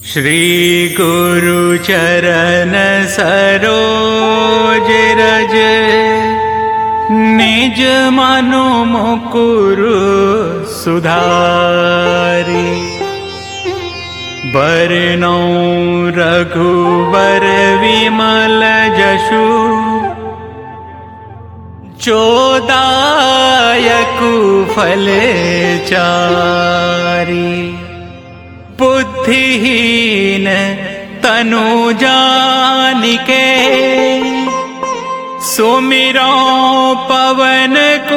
श्री गुरु चरण सरोज रज, निज मनु मुकुर सुधारी। बरनौ रघुबर विमल जसु, जोदायकु फल चारि। बुद्धिहीन तनु जानिके, सुमिरो पवन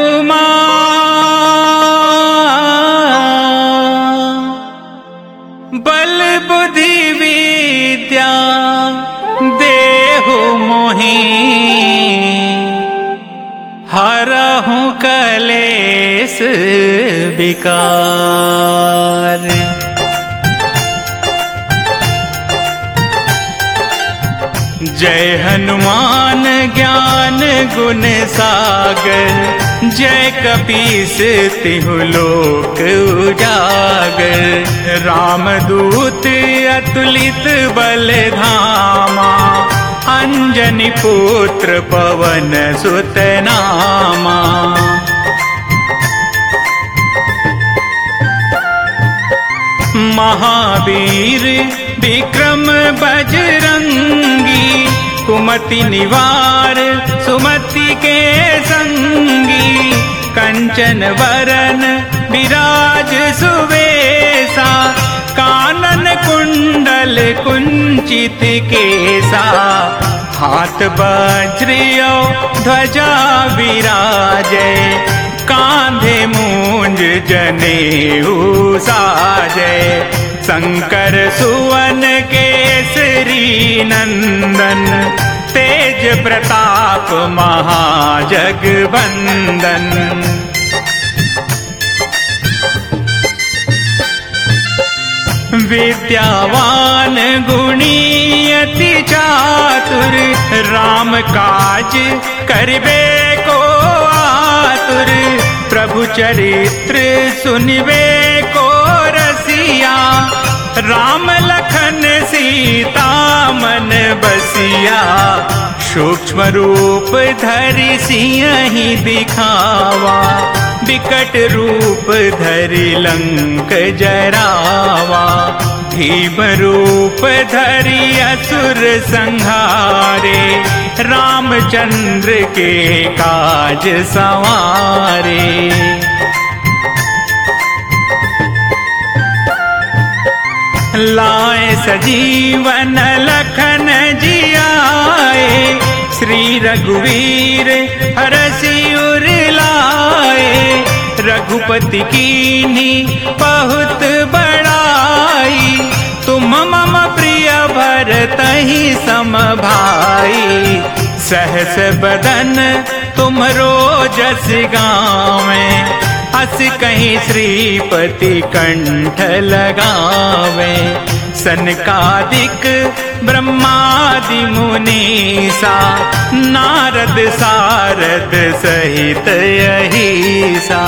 कुमार। बल बुद्धि विद्या देहु मोहि, हरहु कलेस विकार। जय हनुमान ज्ञान गुण सागर, जय कपीस तिहु लोक उजागर। रामदूत अतुलित बल धामा, अंजनी पुत्र पवन सुत नामा। महावीर विक्रम बजरंगी, कुमति निवार सुमति के संगी। कंचन वरन विराज सुवेसा, कानन कुंडल कुंचित केसा। हाथ वज्र ध्वजा विराजे, कांधे मूंज जनेऊ साजे। शंकर सुवन केसरी नंदन, तेज प्रताप महाजगवंदन। विद्यावान गुणी अति चातुर, राम काज करिबे को आतुर। प्रभु चरित्र सुनिबे को रसिया, राम लखन सीता मन बसिया। सूक्ष्म रूप धरि सियहि दिखावा, विकट रूप धरि लंक जरावा। भीम रूप धरि असुर संहारे, रामचंद्र के काज सवारे। लाए सजीवन लखन जियाए, श्री रघुवीर हरषि उर लाए। रघुपति कीन्ही बहुत बड़ाई, तुम मम प्रिय भरतहि सम भाई। सहस बदन तुमरो जस गावें, हस कहीं श्रीपति कंठ लगावे। सनकादिक ब्रह्मादि मुनीसा, नारद सारद सहित अहीसा।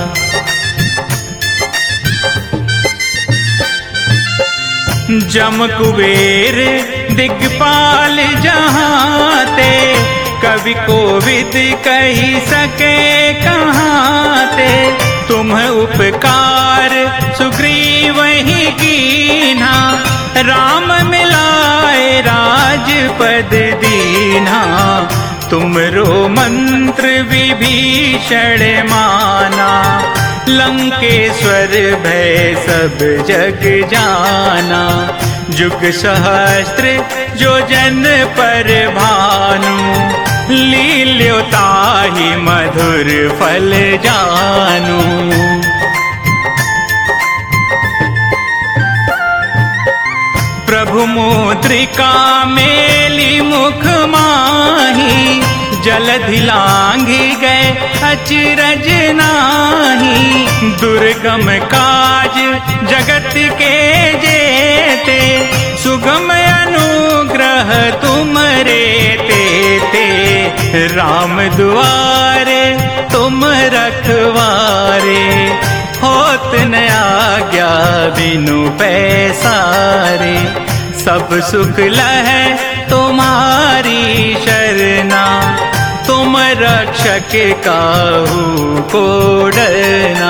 जम कुबेर दिग्पाल जहाते, कवि कोविद कही सके कहाते। तुम उपकार सुग्रीव ही कीन्हा, राम मिलाए राजपद दीन्हा। तुमरो मंत्र विभीषण माना, लंकेश्वर भय सब जग जाना। जुग सहस्त्र जो जन पर भानु, लील्यो ताहि मधुर फल जानू। प्रभु मुद्रिका मेली मुख माही, जलधि लांघि गए अचरज नाही। दुर्गम काज जगत के जेते, सुगम अनुग्रह तुमरे तेते। राम दुआरे तुम रखवारे, होत न आज्ञा बिनु पैसारे। सब सुख लहै तुम्हारी शरणा, तुम रक्षक काहू को डरना।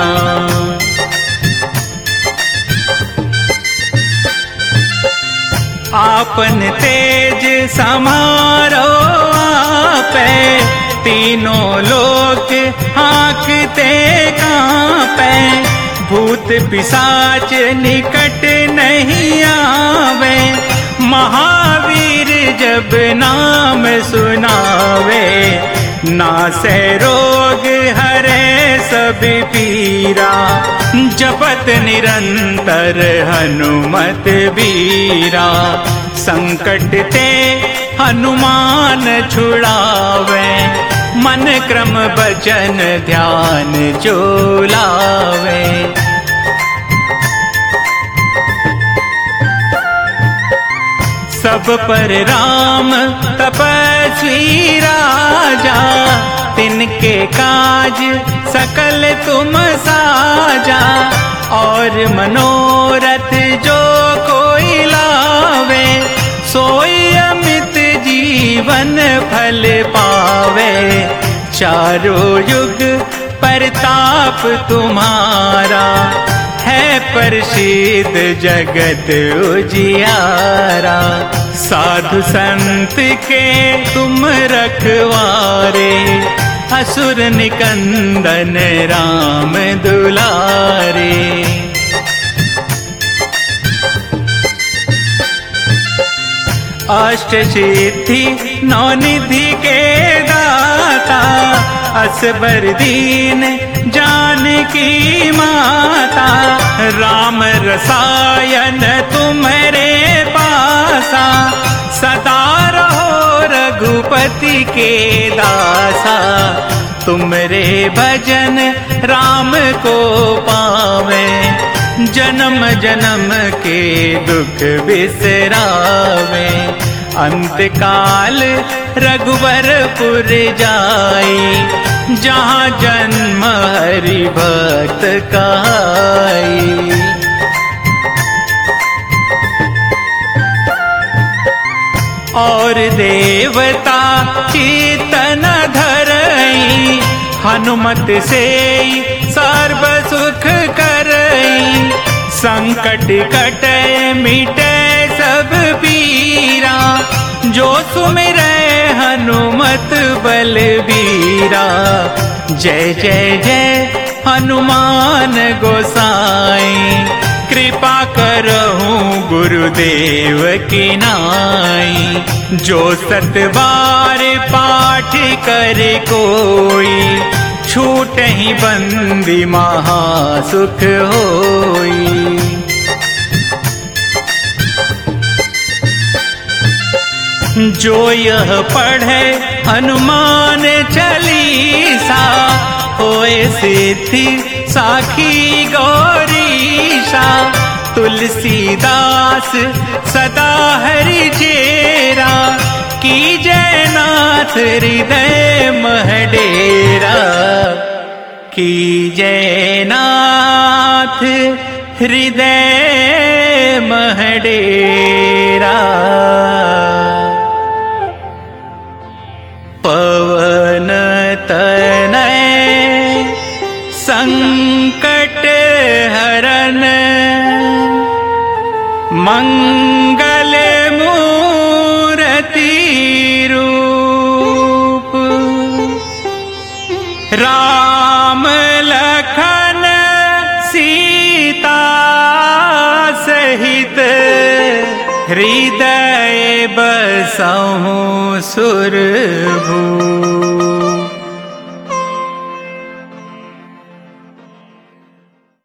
आपन तेज समारो आपे, तीनों लोक हाँकते कांपे। भूत पिशाच निकट नहीं आवे, महावीर जब नाम सुनावे। नासै रोग हरे सब पीरा, जपत निरंतर हनुमत बीरा। संकट ते हनुमान छुड़ावे, मन क्रम बचन ध्यान जो लावे। सब पर राम तपस्वी राजा, तिनके काज सकल तुम साजा। और मनोरथ जो कोई लावे, सोई अमित जीवन फल पावे। चारों युग परताप तुम्हारा, है प्रसिद्ध जगत उजियारा। साधु संत के तुम रखवारे, असुर निकंदन राम दुलारे। अष्ट सिद्धि नौ निधि के दाता, असबर दीन जानकी माता। राम रसायन तुम्हारे पासा, सदा रहो रघुपति के दासा। तुमरे भजन राम को पावे, जन्म जन्म के दुख बिसरावे। अंत काल रघुवरपुर जाई, जहाँ जन्म हरि भक्त कहाई। और देवता चेतन धरई, हनुमत से सर्व सुख करई। संकट कटे मिटे सब पीरा, जो सुमिरै हनुमत बलबीरा। जय जय जय हनुमान गोसाई, कृपा करहूँ गुरुदेव की नाई। जो सत बार पाठ करे कोई, छूटहि बंदी महासुख होई। जो यह पढ़े हनुमान चालीसा, होए सिद्धि साखी गौरीशा। तुलसीदास सदा हरि चेरा, की जयनाथ हृदय महडेरा। की जयनाथ हृदय महडेरा। पवन तनय संकट हरन, मंगल मूर्ति रूप। राम लखन सीता सहित, हृदय बसहु सुरभूप।